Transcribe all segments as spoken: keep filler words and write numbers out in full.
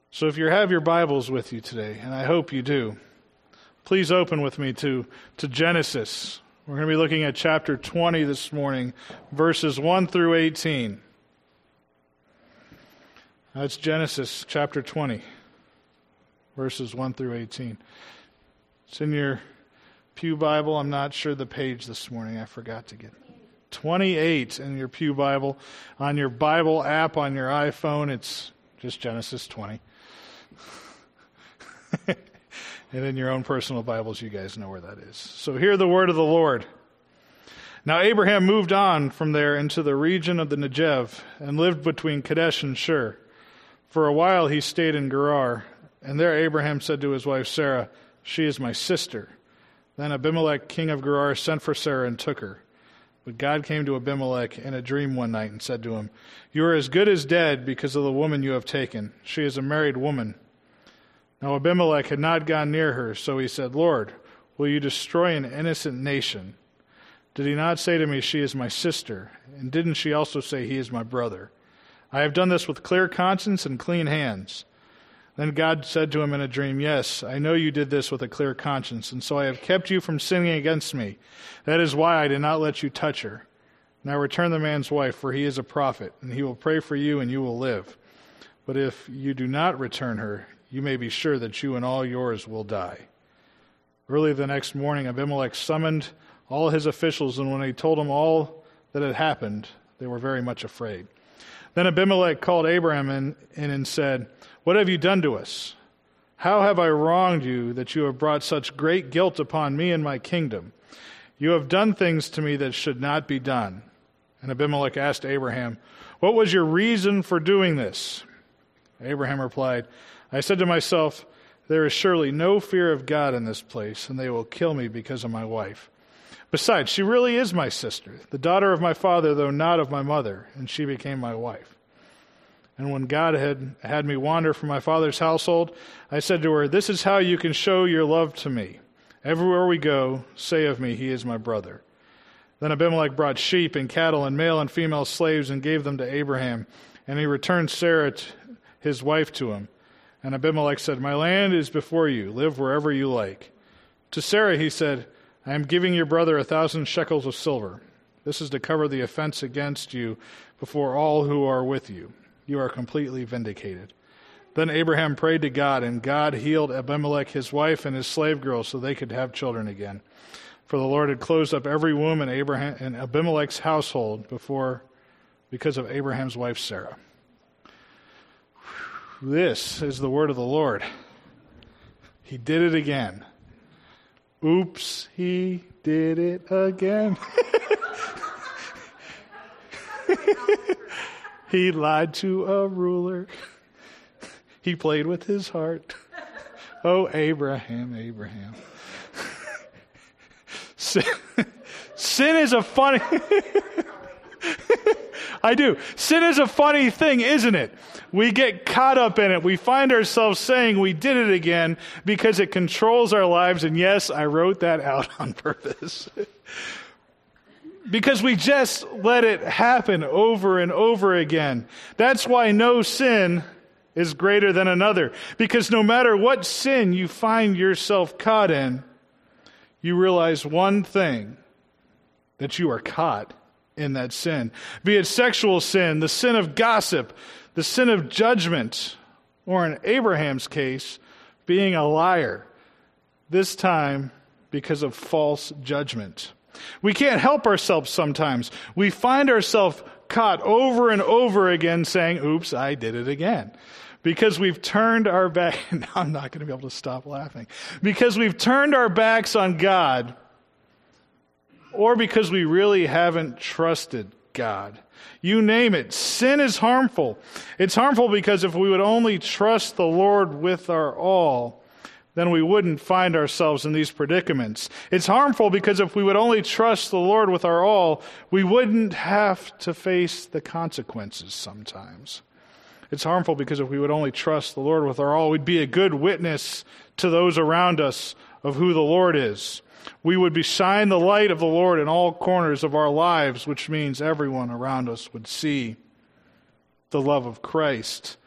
So if you have your Bibles with you today, and I hope you do, please open with me to, to Genesis. We're going to be looking at chapter twenty this morning, verses one through eighteen. That's Genesis chapter twenty, verses one through eighteen. It's in your Pew Bible. I'm not sure the page this morning. I forgot to get it. twenty-eight in your Pew Bible. On your Bible app on your iPhone, it's just Genesis twenty. And in your own personal Bibles, you guys know where that is. So hear the word of the Lord. Now Abraham moved on from there into the region of the Negev and lived between Kadesh and Shur. For a while he stayed in Gerar, and there Abraham said to his wife Sarah, "She is my sister." Then Abimelech, king of Gerar, sent for Sarah and took her. But God came to Abimelech in a dream one night and said to him, "You are as good as dead because of the woman you have taken. She is a married woman." Now Abimelech had not gone near her, so he said, "Lord, will you destroy an innocent nation? Did he not say to me, 'She is my sister'? And didn't she also say, 'He is my brother'? I have done this with clear conscience and clean hands." Then God said to him in a dream, "Yes, I know you did this with a clear conscience, and so I have kept you from sinning against me. That is why I did not let you touch her. Now return the man's wife, for he is a prophet, and he will pray for you, and you will live. But if you do not return her, you may be sure that you and all yours will die." Early the next morning, Abimelech summoned all his officials, and when he told them all that had happened, they were very much afraid. Then Abimelech called Abraham in, in and said, "What have you done to us? How have I wronged you that you have brought such great guilt upon me and my kingdom? You have done things to me that should not be done." And Abimelech asked Abraham, "What was your reason for doing this?" Abraham replied, "I said to myself, there is surely no fear of God in this place, and they will kill me because of my wife. Besides, she really is my sister, the daughter of my father, though not of my mother, and she became my wife. And when God had had me wander from my father's household, I said to her, 'This is how you can show your love to me. Everywhere we go, say of me, he is my brother.' Then Abimelech brought sheep and cattle and male and female slaves and gave them to Abraham, and he returned Sarah, his wife, to him. And Abimelech said, 'My land is before you. Live wherever you like.' To Sarah he said, 'I am giving your brother a thousand shekels of silver. This is to cover the offense against you before all who are with you. You are completely vindicated.' Then Abraham prayed to God, and God healed Abimelech, his wife, and his slave girls, so they could have children again. For the Lord had closed up every womb in Abraham in Abimelech's household before, because of Abraham's wife Sarah." This is the word of the Lord. He did it again. Oops, he did it again. He lied to a ruler. He played with his heart. Oh, Abraham, Abraham. Sin, sin is a funny... I do. Sin is a funny thing, isn't it? We get caught up in it. We find ourselves saying we did it again because it controls our lives. And yes, I wrote that out on purpose. Because we just let it happen over and over again. That's why no sin is greater than another. Because no matter what sin you find yourself caught in, you realize one thing, that you are caught in that sin. Be it sexual sin, the sin of gossip, the sin of judgment, or in Abraham's case, being a liar, this time because of false judgment. We can't help ourselves sometimes. We find ourselves caught over and over again saying, "Oops, I did it again." Because we've turned our back, now I'm not going to be able to stop laughing. Because we've turned our backs on God, or because we really haven't trusted God. You name it. Sin is harmful. It's harmful because if we would only trust the Lord with our all, then we wouldn't find ourselves in these predicaments. It's harmful because if we would only trust the Lord with our all, we wouldn't have to face the consequences sometimes. It's harmful because if we would only trust the Lord with our all, we'd be a good witness to those around us of who the Lord is. We would be shine the light of the Lord in all corners of our lives, which means everyone around us would see the love of Christ.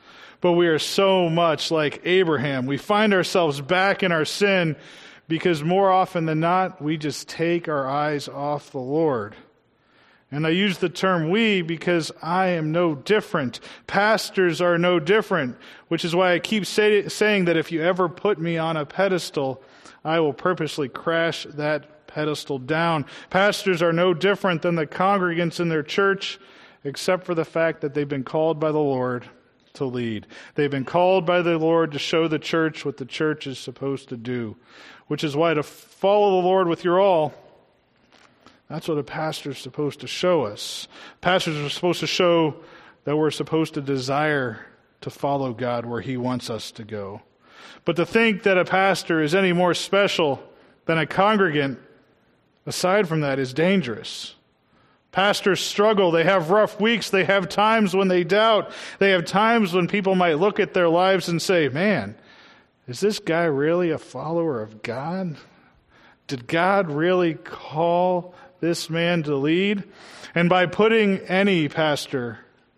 but we are so much like Abraham. We find ourselves back in our sin because more often than not, we just take our eyes off the Lord. And I use the term we because I am no different. Pastors are no different, which is why I keep say, saying that if you ever put me on a pedestal, I will purposely crash that pedestal down. Pastors are no different than the congregants in their church, except for the fact that they've been called by the Lord to lead. They've been called by the Lord to show the church what the church is supposed to do, which is why to follow the Lord with your all, that's what a pastor is supposed to show us. Pastors are supposed to show that we're supposed to desire to follow God where He wants us to go. But to think that a pastor is any more special than a congregant, aside from that, is dangerous. Pastors struggle. They have rough weeks. They have times when they doubt. They have times when people might look at their lives and say, man, is this guy really a follower of God? Did God really call this man to lead? And by putting any pastor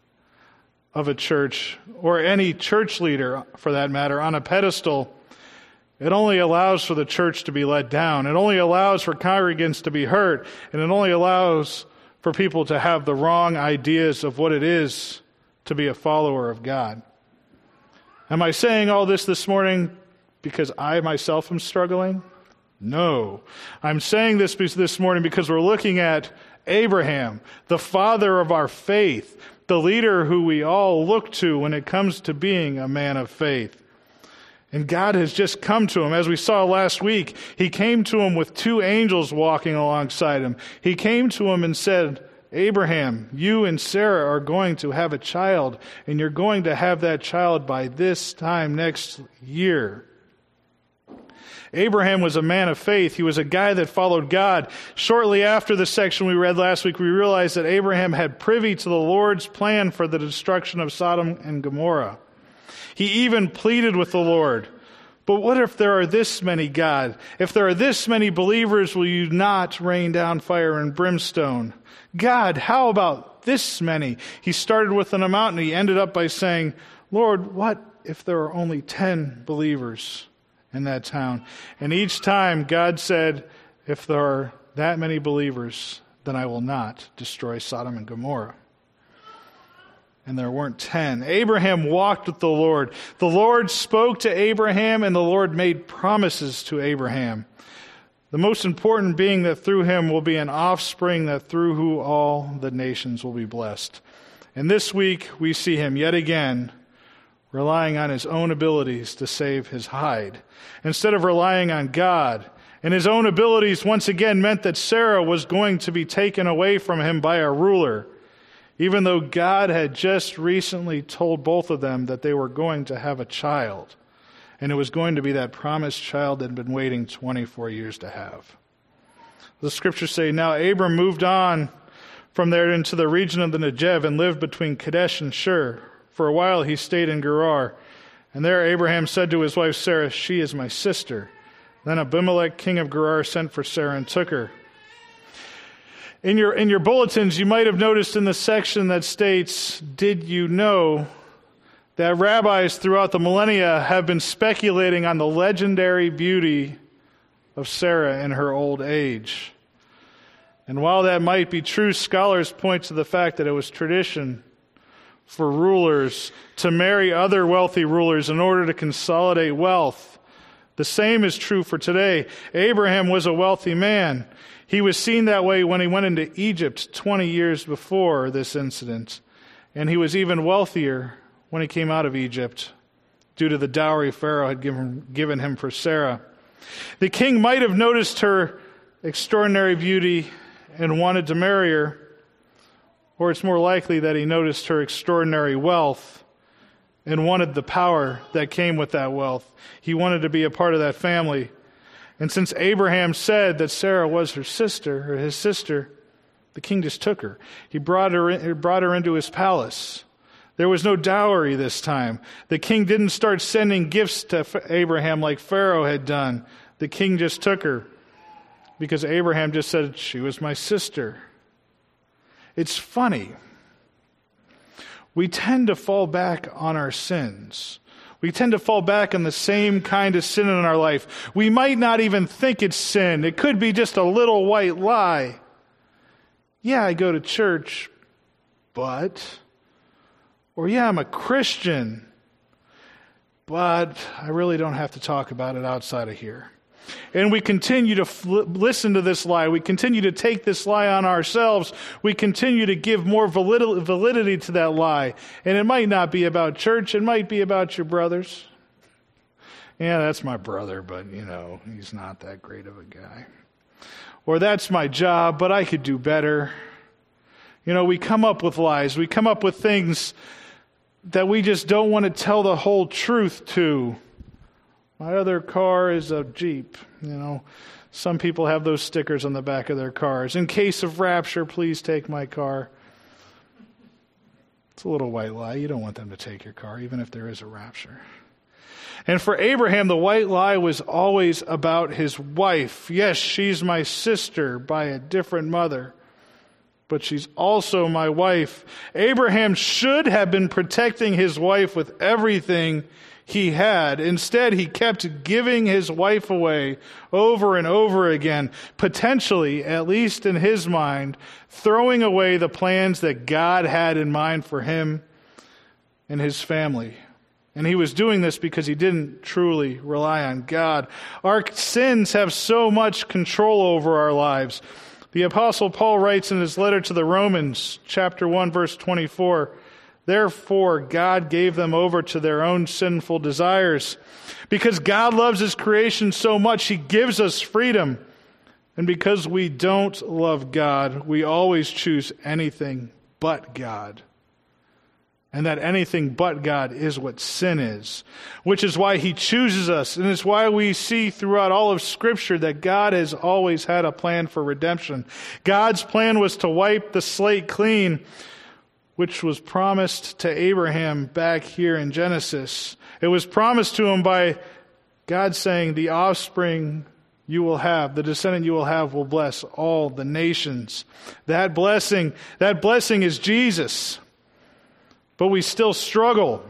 of a church, or any church leader for that matter, on a pedestal, it only allows for the church to be let down. It only allows for congregants to be hurt. And it only allows for people to have the wrong ideas of what it is to be a follower of God. Am I saying all this this morning because I myself am struggling? No. I'm saying this this morning because we're looking at Abraham, the father of our faith, the leader who we all look to when it comes to being a man of faith. And God has just come to him. As we saw last week, He came to him with two angels walking alongside him. He came to him and said, Abraham, you and Sarah are going to have a child, and you're going to have that child by this time next year. Abraham was a man of faith. He was a guy that followed God. Shortly after the section we read last week, we realized that Abraham had privy to the Lord's plan for the destruction of Sodom and Gomorrah. He even pleaded with the Lord, but what if there are this many, God? If there are this many believers, will you not rain down fire and brimstone? God, how about this many? He started with an amount and he ended up by saying, Lord, what if there are only ten believers in that town? And each time God said, if there are that many believers, then I will not destroy Sodom and Gomorrah. And there weren't ten. Abraham walked with the Lord. The Lord spoke to Abraham, and the Lord made promises to Abraham. The most important being that through him will be an offspring that through who all the nations will be blessed. And this week we see him yet again relying on his own abilities to save his hide, instead of relying on God. And his own abilities once again meant that Sarah was going to be taken away from him by a ruler, even though God had just recently told both of them that they were going to have a child, and it was going to be that promised child that had been waiting twenty-four years to have. The scriptures say, now Abram moved on from there into the region of the Negev and lived between Kadesh and Shur. For a while he stayed in Gerar, and there Abraham said to his wife Sarah, she is my sister. Then Abimelech, king of Gerar, sent for Sarah and took her. In your in your bulletins, you might have noticed in the section that states, did you know that rabbis throughout the millennia have been speculating on the legendary beauty of Sarah in her old age? And while that might be true, scholars point to the fact that it was tradition for rulers to marry other wealthy rulers in order to consolidate wealth. The same is true for today. Abraham was a wealthy man. He was seen that way when he went into Egypt twenty years before this incident. And he was even wealthier when he came out of Egypt due to the dowry Pharaoh had given, given him for Sarah. The king might have noticed her extraordinary beauty and wanted to marry her, or it's more likely that he noticed her extraordinary wealth and wanted the power that came with that wealth. He wanted to be a part of that family. And since Abraham said that Sarah was her sister, or his sister, the king just took her. He brought her in, he brought her into his palace. There was no dowry this time. The king didn't start sending gifts to Abraham like Pharaoh had done. The king just took her because Abraham just said, she was my sister. It's funny. we tend to fall back on our sins. We tend to fall back on the same kind of sin in our life. We might not even think it's sin. It could be just a little white lie. Yeah, I go to church, but... Or yeah, I'm a Christian, but I really don't have to talk about it outside of here. And we continue to fl- listen to this lie. We continue to take this lie on ourselves. We continue to give more valid- validity to that lie. And it might not be about church. It might be about your brothers. Yeah, that's my brother, but, you know, he's not that great of a guy. Or that's my job, but I could do better. You know, we come up with lies. We come up with things that we just don't want to tell the whole truth to. My other car is a Jeep. You know, some people have those stickers on the back of their cars. In case of rapture, please take my car. It's a little white lie. You don't want them to take your car, even if there is a rapture. And for Abraham, the white lie was always about his wife. Yes, she's my sister by a different mother, but she's also my wife. Abraham should have been protecting his wife with everything he had. Instead, he kept giving his wife away over and over again, potentially, at least in his mind, throwing away the plans that God had in mind for him and his family. And he was doing this because he didn't truly rely on God. Our sins have so much control over our lives. The Apostle Paul writes in his letter to the Romans, chapter one, verse twenty-four, "Therefore God gave them over to their own sinful desires. Because God loves his creation so much, he gives us freedom. And because we don't love God, we always choose anything but God." And that anything but God is what sin is, which is why he chooses us. And it's why we see throughout all of Scripture that God has always had a plan for redemption. God's plan was to wipe the slate clean, which was promised to Abraham back here in Genesis. It was promised to him by God saying, "The offspring you will have, the descendant you will have, will bless all the nations." That blessing, that blessing is Jesus. But we still struggle.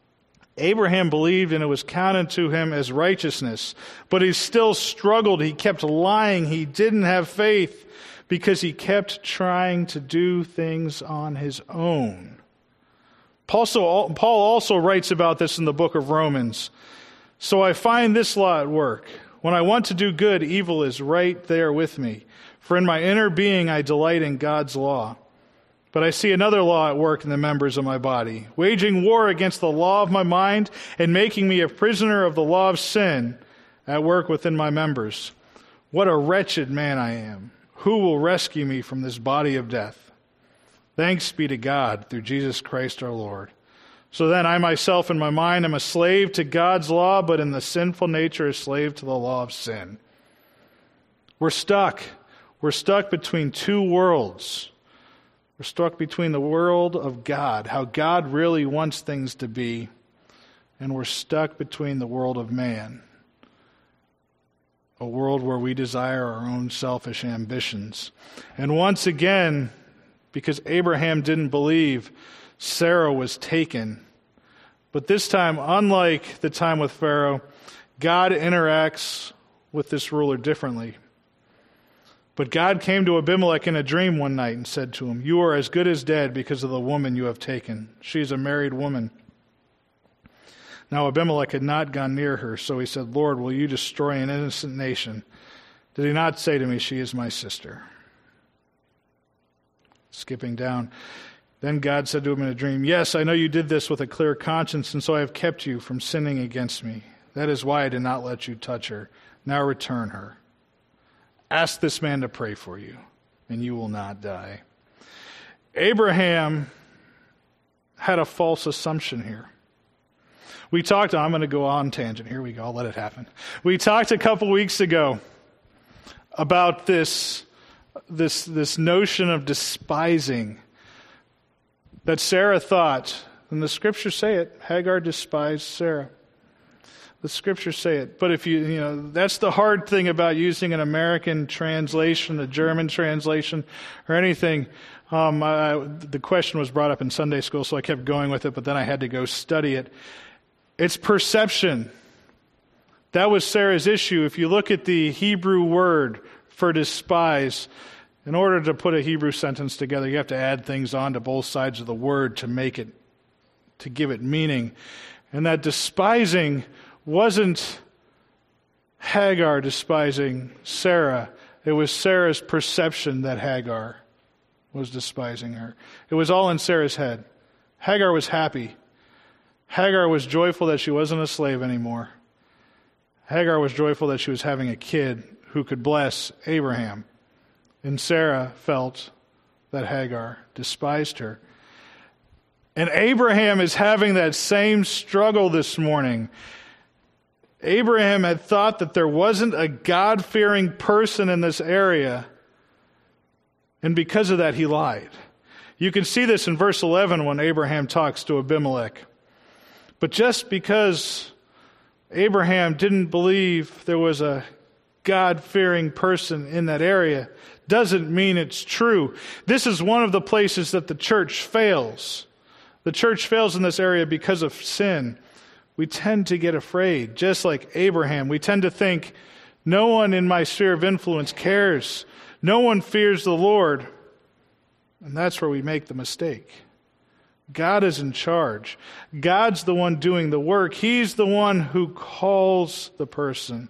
Abraham believed and it was counted to him as righteousness. But he still struggled. He kept lying. He didn't have faith because he kept trying to do things on his own. Paul also writes about this in the book of Romans. "So I find this law at work. When I want to do good, evil is right there with me. For in my inner being I delight in God's law. But I see another law at work in the members of my body, waging war against the law of my mind and making me a prisoner of the law of sin at work within my members. What a wretched man I am. Who will rescue me from this body of death? Thanks be to God through Jesus Christ our Lord. So then I myself in my mind am a slave to God's law, but in the sinful nature a slave to the law of sin." We're stuck. We're stuck between two worlds. We're stuck between the world of God, how God really wants things to be, and we're stuck between the world of man, a world where we desire our own selfish ambitions. And once again, because Abraham didn't believe, Sarah was taken. But this time, unlike the time with Pharaoh, God interacts with this ruler differently. But God came to Abimelech in a dream one night and said to him, "You are as good as dead because of the woman you have taken. She is a married woman." Now Abimelech had not gone near her, so he said, "Lord, will you destroy an innocent nation? Did he not say to me, 'She is my sister'?" Skipping down. Then God said to him in a dream, "Yes, I know you did this with a clear conscience, and so I have kept you from sinning against me. That is why I did not let you touch her. Now return her. Ask this man to pray for you, and you will not die." Abraham had a false assumption here. We talked, I'm going to go on tangent. Here we go, I'll let it happen. We talked a couple weeks ago about this, this, this notion of despising that Sarah thought, and the scriptures say it, Hagar despised Sarah. The scriptures say it. But if you, you know, that's the hard thing about using an American translation, a German translation, or anything. Um, I, the question was brought up in Sunday school, so I kept going with it, but then I had to go study it. It's perception. That was Sarah's issue. If you look at the Hebrew word for despise, in order to put a Hebrew sentence together, you have to add things on to both sides of the word to make it, to give it meaning. And that despising wasn't Hagar despising Sarah. It was Sarah's perception that Hagar was despising her. It was all in Sarah's head. Hagar was happy. Hagar was joyful that she wasn't a slave anymore. Hagar was joyful that she was having a kid who could bless Abraham. And Sarah felt that Hagar despised her. And Abraham is having that same struggle this morning. Abraham had thought that there wasn't a God-fearing person in this area, and because of that, he lied. You can see this in verse eleven when Abraham talks to Abimelech. But just because Abraham didn't believe there was a God-fearing person in that area doesn't mean it's true. This is one of the places that the church fails. The church fails in this area because of sin. We tend to get afraid, just like Abraham. We tend to think, no one in my sphere of influence cares. No one fears the Lord. And that's where we make the mistake. God is in charge. God's the one doing the work. He's the one who calls the person.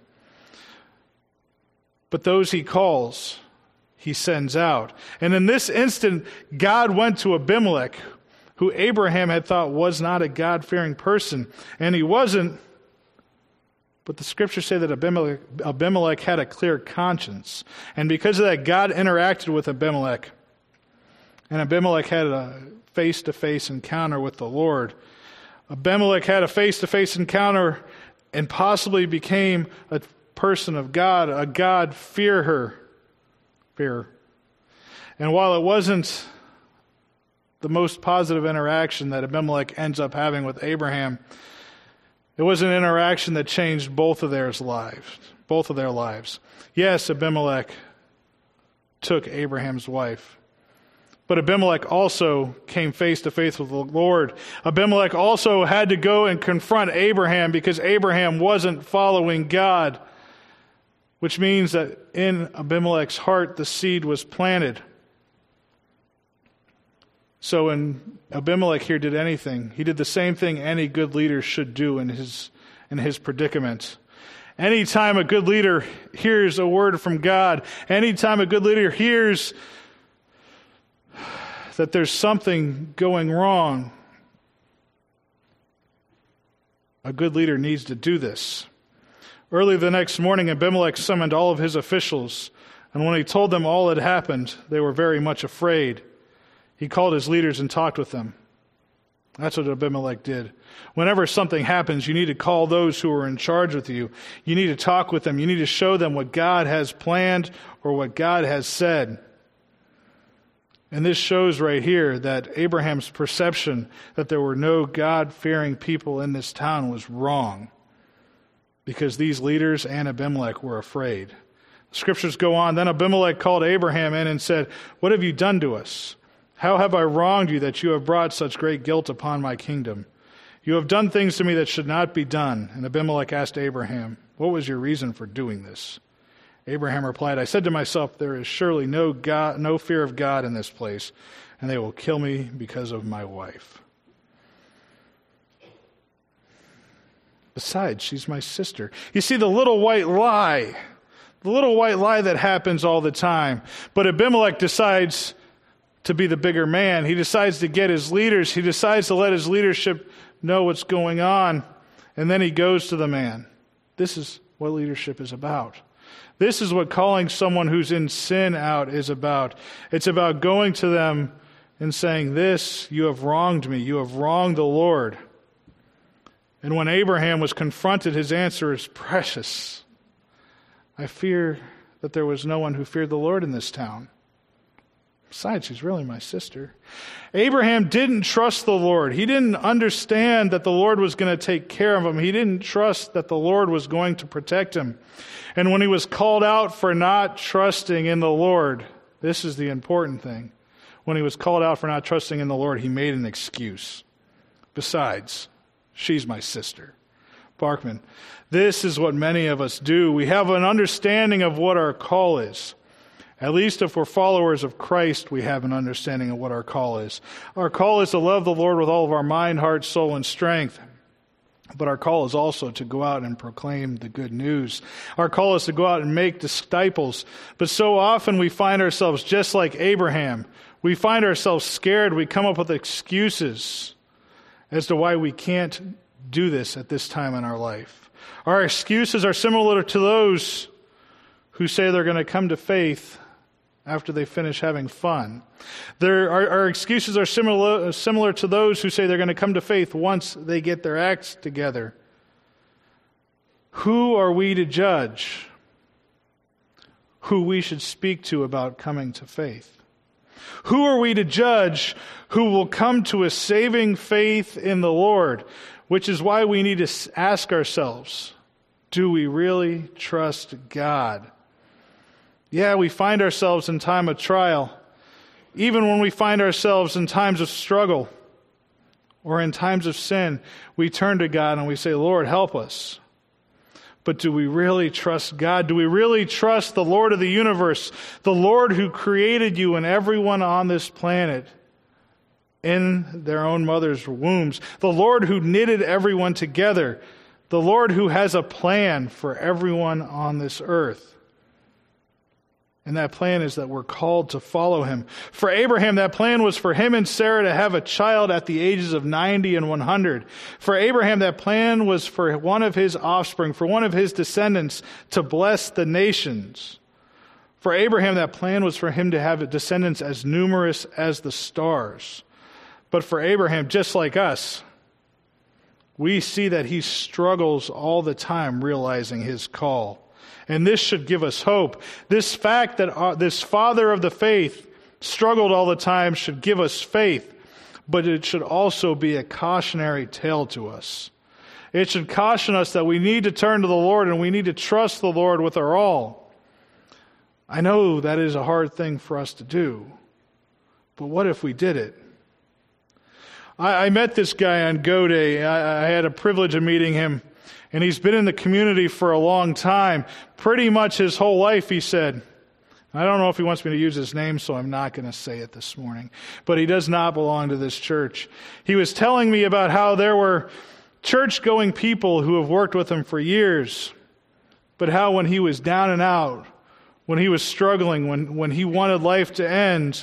But those he calls, he sends out. And in this instant, God went to Abimelech, who Abraham had thought was not a God-fearing person. And he wasn't. But the scriptures say that Abimelech, Abimelech had a clear conscience. And because of that, God interacted with Abimelech. And Abimelech had a face-to-face encounter with the Lord. Abimelech had a face-to-face encounter and possibly became a person of God, a God-fearer. Fear. And while it wasn't the most positive interaction that Abimelech ends up having with Abraham, it was an interaction that changed both of their lives. Both of their lives. Yes, Abimelech took Abraham's wife. But Abimelech also came face to face with the Lord. Abimelech also had to go and confront Abraham because Abraham wasn't following God, which means that in Abimelech's heart the seed was planted. So when Abimelech here did anything, he did the same thing any good leader should do in his in his predicament. Anytime a good leader hears a word from God, anytime a good leader hears that there's something going wrong, a good leader needs to do this. Early the next morning, Abimelech summoned all of his officials, and when he told them all had happened, they were very much afraid. He called his leaders and talked with them. That's what Abimelech did. Whenever something happens, you need to call those who are in charge with you. You need to talk with them. You need to show them what God has planned or what God has said. And this shows right here that Abraham's perception that there were no God-fearing people in this town was wrong, because these leaders and Abimelech were afraid. The scriptures go on. Then Abimelech called Abraham in and said, "What have you done to us? How have I wronged you that you have brought such great guilt upon my kingdom? You have done things to me that should not be done." And Abimelech asked Abraham, "What was your reason for doing this?" Abraham replied, "I said to myself, there is surely no God, no fear of God in this place, and they will kill me because of my wife. Besides, she's my sister." You see, the little white lie, the little white lie that happens all the time. But Abimelech decides to be the bigger man. He decides to get his leaders. He decides to let his leadership know what's going on. And then he goes to the man. This is what leadership is about. This is what calling someone who's in sin out is about. It's about going to them and saying, "This, you have wronged me. You have wronged the Lord." And when Abraham was confronted, his answer is precious. "I fear that there was no one who feared the Lord in this town." Besides, she's really my sister. Abraham didn't trust the Lord. He didn't understand that the Lord was going to take care of him. He didn't trust that the Lord was going to protect him. And when he was called out for not trusting in the Lord, this is the important thing. When he was called out for not trusting in the Lord, he made an excuse. Besides, she's my sister. Barkman, this is what many of us do. We have an understanding of what our call is. At least if we're followers of Christ, we have an understanding of what our call is. Our call is to love the Lord with all of our mind, heart, soul, and strength. But our call is also to go out and proclaim the good news. Our call is to go out and make disciples. But so often we find ourselves just like Abraham. We find ourselves scared. We come up with excuses as to why we can't do this at this time in our life. Our excuses are similar to those who say they're going to come to faith after they finish having fun. There, our, our excuses are similar, similar to those who say they're going to come to faith once they get their acts together. Who are we to judge who we should speak to about coming to faith? Who are we to judge who will come to a saving faith in the Lord? Which is why we need to ask ourselves, do we really trust God? Yeah, we find ourselves in time of trial. Even when we find ourselves in times of struggle or in times of sin, we turn to God and we say, Lord, help us. But do we really trust God? Do we really trust the Lord of the universe, the Lord who created you and everyone on this planet in their own mother's wombs, the Lord who knitted everyone together, the Lord who has a plan for everyone on this earth? And that plan is that we're called to follow him. For Abraham, that plan was for him and Sarah to have a child at the ages of ninety and one hundred. For Abraham, that plan was for one of his offspring, for one of his descendants to bless the nations. For Abraham, that plan was for him to have descendants as numerous as the stars. But for Abraham, just like us, we see that he struggles all the time realizing his call. And this should give us hope. This fact that uh, this father of the faith struggled all the time should give us faith, but it should also be a cautionary tale to us. It should caution us that we need to turn to the Lord and we need to trust the Lord with our all. I know that is a hard thing for us to do, but what if we did it? I, I met this guy on Go Day. I, I had a privilege of meeting him. And he's been in the community for a long time, pretty much his whole life, he said. I don't know if he wants me to use his name, so I'm not going to say it this morning. But he does not belong to this church. He was telling me about how there were church-going people who have worked with him for years, but how when he was down and out, when he was struggling, when, when he wanted life to end,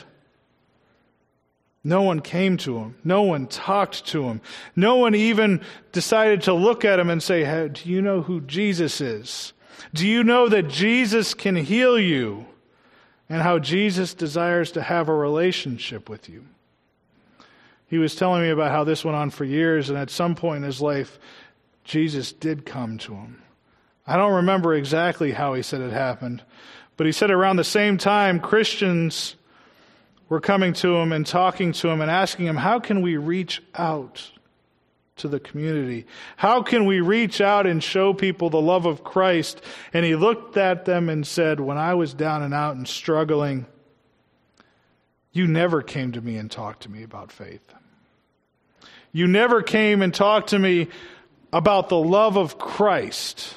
no one came to him. No one talked to him. No one even decided to look at him and say, hey, do you know who Jesus is? Do you know that Jesus can heal you? And how Jesus desires to have a relationship with you. He was telling me about how this went on for years, and at some point in his life, Jesus did come to him. I don't remember exactly how he said it happened, but he said around the same time, Christians were coming to him and talking to him and asking him, how can we reach out to the community? How can we reach out and show people the love of Christ? And he looked at them and said, when I was down and out and struggling, you never came to me and talked to me about faith. You never came and talked to me about the love of Christ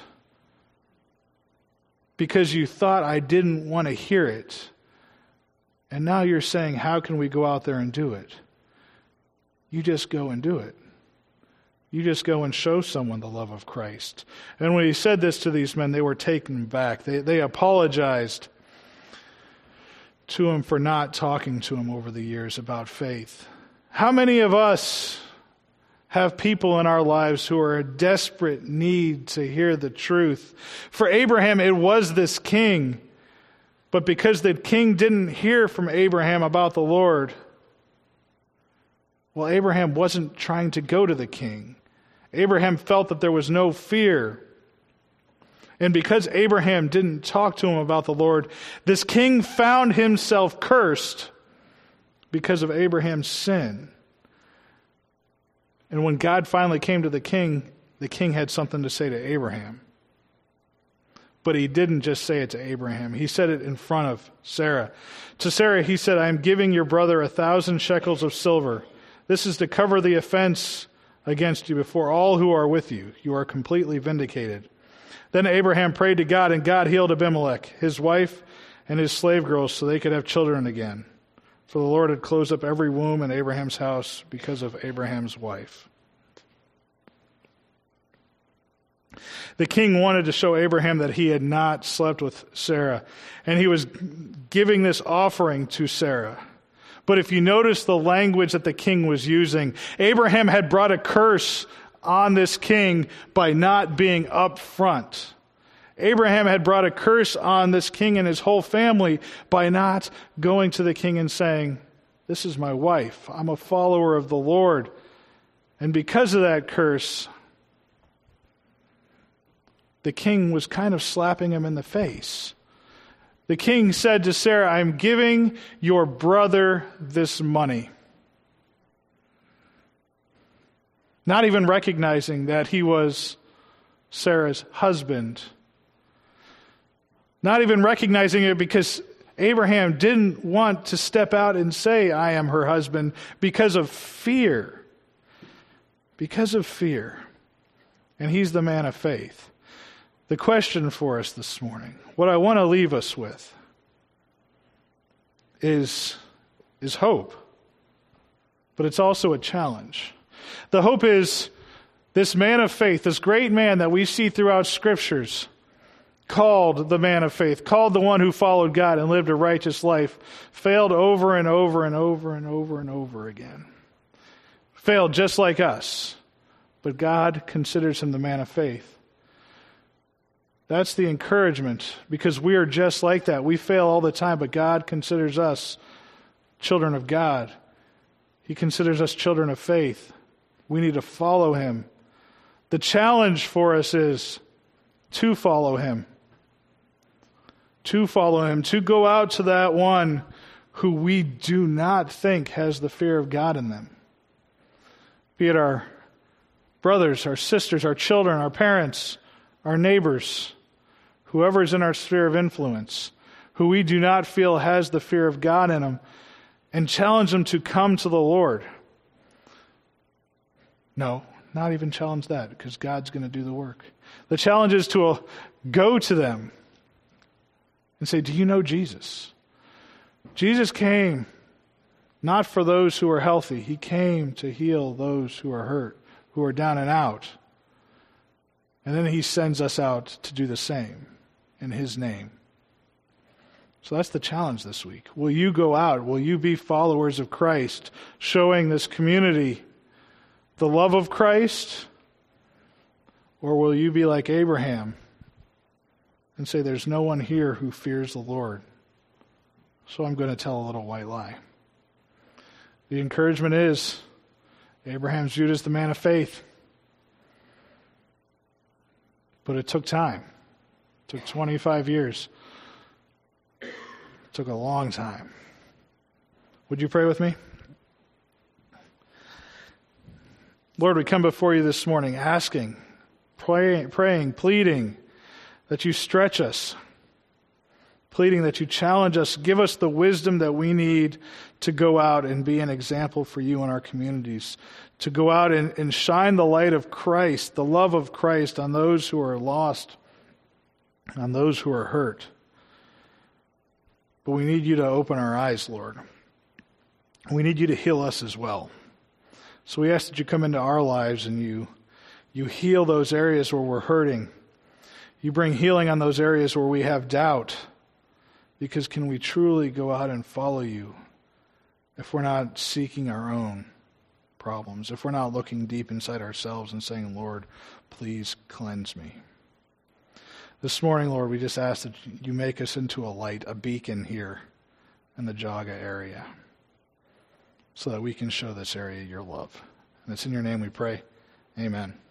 because you thought I didn't want to hear it. And now you're saying, how can we go out there and do it? You just go and do it. You just go and show someone the love of Christ. And when he said this to these men, they were taken back. They, they apologized to him for not talking to him over the years about faith. How many of us have people in our lives who are in desperate need to hear the truth? For Abraham, it was this king. But because the king didn't hear from Abraham about the Lord, well, Abraham wasn't trying to go to the king. Abraham felt that there was no fear. And because Abraham didn't talk to him about the Lord, this king found himself cursed because of Abraham's sin. And when God finally came to the king, the king had something to say to Abraham. But he didn't just say it to Abraham. He said it in front of Sarah. To Sarah, he said, I am giving your brother a thousand shekels of silver. This is to cover the offense against you before all who are with you. You are completely vindicated. Then Abraham prayed to God, and God healed Abimelech, his wife, and his slave girls, so they could have children again. For the Lord had closed up every womb in Abraham's house because of Abraham's wife. The king wanted to show Abraham that he had not slept with Sarah, and he was giving this offering to Sarah. But if you notice the language that the king was using, Abraham had brought a curse on this king by not being up front. Abraham had brought a curse on this king and his whole family by not going to the king and saying, this is my wife. I'm a follower of the Lord. And because of that curse, the king was kind of slapping him in the face. The king said to Sarah, I'm giving your brother this money. Not even recognizing that he was Sarah's husband. Not even recognizing it because Abraham didn't want to step out and say, I am her husband, because of fear. Because of fear. And he's the man of faith. The question for us this morning, what I want to leave us with, is, is hope. But it's also a challenge. The hope is this man of faith, this great man that we see throughout Scriptures, called the man of faith, called the one who followed God and lived a righteous life, failed over and over and over and over and over again. Failed just like us, but God considers him the man of faith. That's the encouragement, because we are just like that. We fail all the time, but God considers us children of God. He considers us children of faith. We need to follow him. The challenge for us is to follow him. To follow him. To go out to that one who we do not think has the fear of God in them. Be it our brothers, our sisters, our children, our parents, our neighbors, whoever is in our sphere of influence, who we do not feel has the fear of God in them, and challenge them to come to the Lord. No, not even challenge that, because God's going to do the work. The challenge is to uh, go to them and say, do you know Jesus? Jesus came not for those who are healthy. He came to heal those who are hurt, who are down and out. And then he sends us out to do the same in his name. So that's the challenge this week. Will you go out? Will you be followers of Christ, showing this community the love of Christ? Or will you be like Abraham and say, there's no one here who fears the Lord, so I'm going to tell a little white lie? The encouragement is, Abraham's viewed as the man of faith. But it took time. It took twenty-five years. It took a long time. Would you pray with me? Lord, we come before you this morning asking, praying, praying, pleading that you stretch us, pleading that you challenge us, give us the wisdom that we need to go out and be an example for you in our communities, to go out and, and shine the light of Christ, the love of Christ on those who are lost, on those who are hurt. But we need you to open our eyes, Lord. We need you to heal us as well. So we ask that you come into our lives and you, you heal those areas where we're hurting. You bring healing on those areas where we have doubt. Because can we truly go out and follow you if we're not seeking our own problems, if we're not looking deep inside ourselves and saying, Lord, please cleanse me. This morning, Lord, we just ask that you make us into a light, a beacon here in the Jaga area so that we can show this area your love. And it's in your name we pray. Amen.